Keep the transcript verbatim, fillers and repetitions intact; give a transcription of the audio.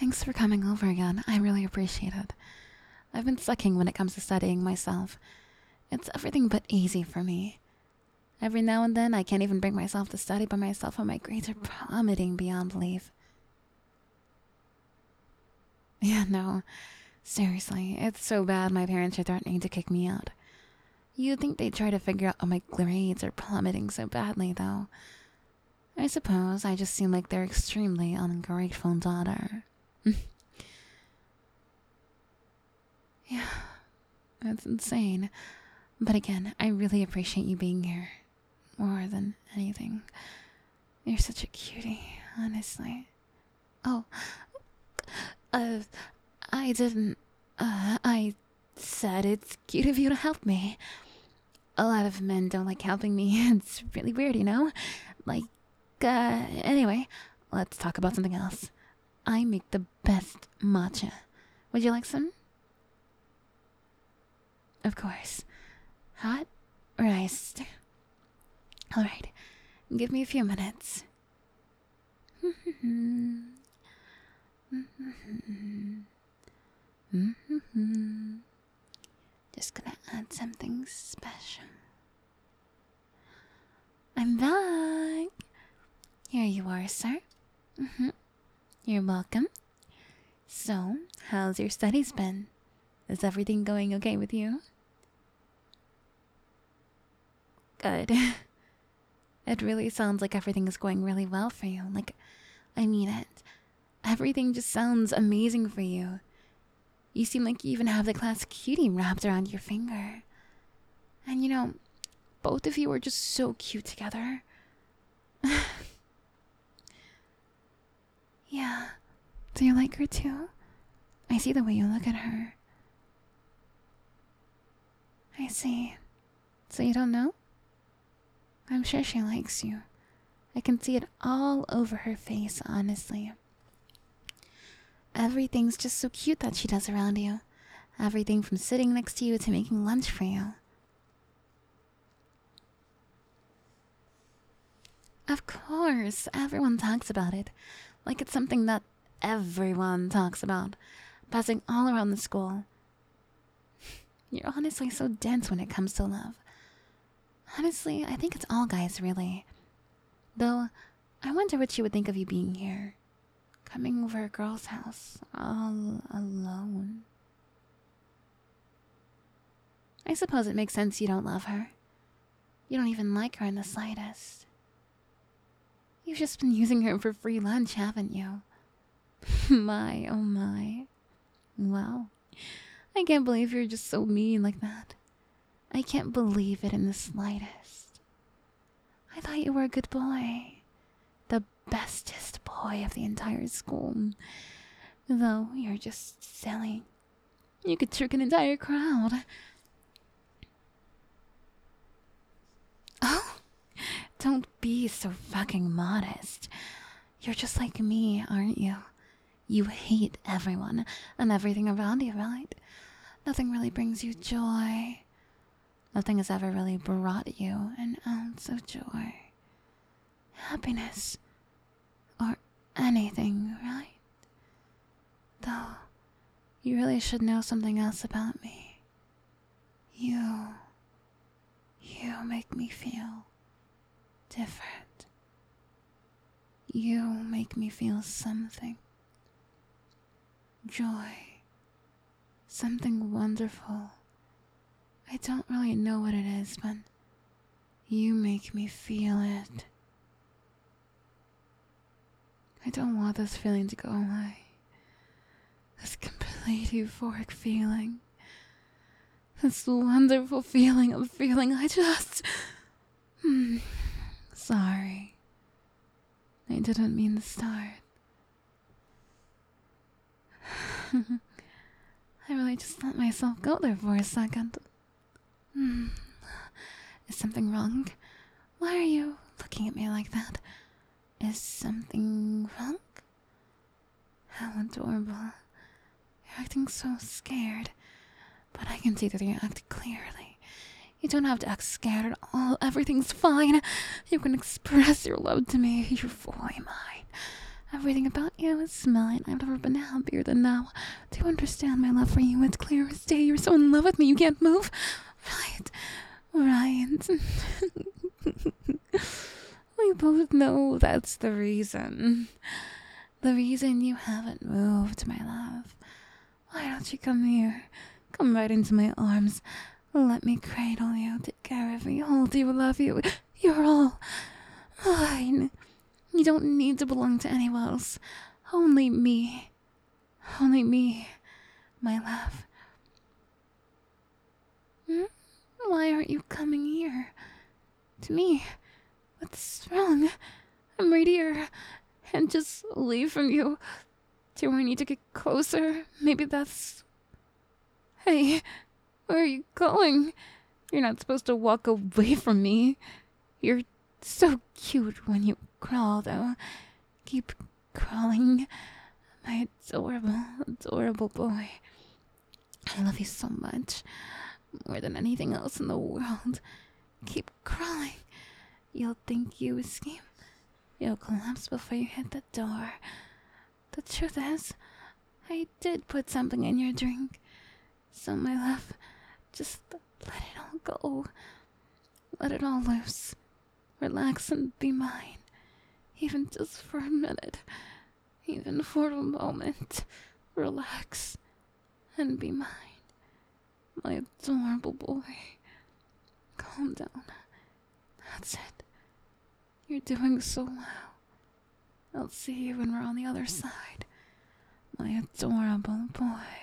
Thanks for coming over again. I really appreciate it. I've been sucking when it comes to studying myself. It's everything but easy for me. Every now and then, I can't even bring myself to study by myself, and my grades are plummeting beyond belief. Yeah, no. Seriously, it's so bad my parents are threatening to kick me out. You'd think they'd try to figure out why my grades are plummeting so badly, though. I suppose I just seem like their extremely ungrateful daughter. Yeah, that's insane. But again, I really appreciate you being here. More than anything. You're such a cutie, honestly. Oh, uh, I didn't, uh, I said it's cute of you to help me. A lot of men don't like helping me. It's really weird, you know? Like, uh, anyway, let's talk about something else. I make the best matcha. Would you like some? Of course. Hot or iced? Alright, give me a few minutes. Just gonna add something special. I'm back! Here you are, sir. Mm-hmm. You're welcome. So, how's your studies been? Is everything going okay with you? Good. It really sounds like everything is going really well for you. Like, I mean it. Everything just sounds amazing for you. You seem like you even have the class cutie wrapped around your finger. And you know, both of you are just so cute together. Yeah. Do you like her too? I see the way you look at her. I see. So you don't know? I'm sure she likes you. I can see it all over her face, honestly. Everything's just so cute that she does around you. Everything from sitting next to you to making lunch for you. Of course, everyone talks about it. Like it's something that everyone talks about. Passing all around the school. You're honestly so dense when it comes to love. Honestly, I think it's all guys, really. Though, I wonder what she would think of you being here. Coming over a girl's house, all alone. I suppose it makes sense you don't love her. You don't even like her in the slightest. You've just been using her for free lunch, haven't you? My, oh my. Wow. I can't believe you're just so mean like that. I can't believe it in the slightest. I thought you were a good boy. The bestest boy of the entire school. Though you're just silly. You could trick an entire crowd. Oh, don't be so fucking modest. You're just like me, aren't you? You hate everyone and everything around you, right? Nothing really brings you joy. Nothing has ever really brought you an ounce of joy, happiness, or anything, right? Though, you really should know something else about me. You, you make me feel different. You make me feel something. Joy. Something wonderful. I don't really know what it is, but you make me feel it. I don't want this feeling to go away. This complete euphoric feeling. This wonderful feeling of feeling I just... Hmm. Sorry. I didn't mean to start. I really just let myself go there for a second. Hmm. Is something wrong? Why are you looking at me like that? Is something wrong? How adorable. You're acting so scared. But I can see that you act clearly. You don't have to act scared at all. Everything's fine. You can express your love to me. You're fully mine. Everything about you is smelling. I've never been happier than now. Do you understand my love for you? It's clear as day. You're so in love with me. You can't move. Right. Right. We both know that's the reason. The reason you haven't moved, my love. Why don't you come here? Come right into my arms. Let me cradle you, take care of you, hold you, love you. You're all mine. You don't need to belong to anyone else. Only me. Only me, my love. Hmm? Why aren't you coming here? To me? What's wrong? I'm right here. And just leave from you. Do I need to get closer? Maybe that's... Hey, where are you going? You're not supposed to walk away from me. You're so cute when you crawl, though. Keep crawling. My adorable, adorable boy. I love you so much. More than anything else in the world. Keep crawling. You'll think you escape. You'll collapse before you hit the door. The truth is, I did put something in your drink. So, my love, just let it all go. Let it all loose. Relax and be mine. Even just for a minute. Even for a moment. Relax and be mine. My adorable boy. Calm down. That's it. You're doing so well. I'll see you when we're on the other side. My adorable boy.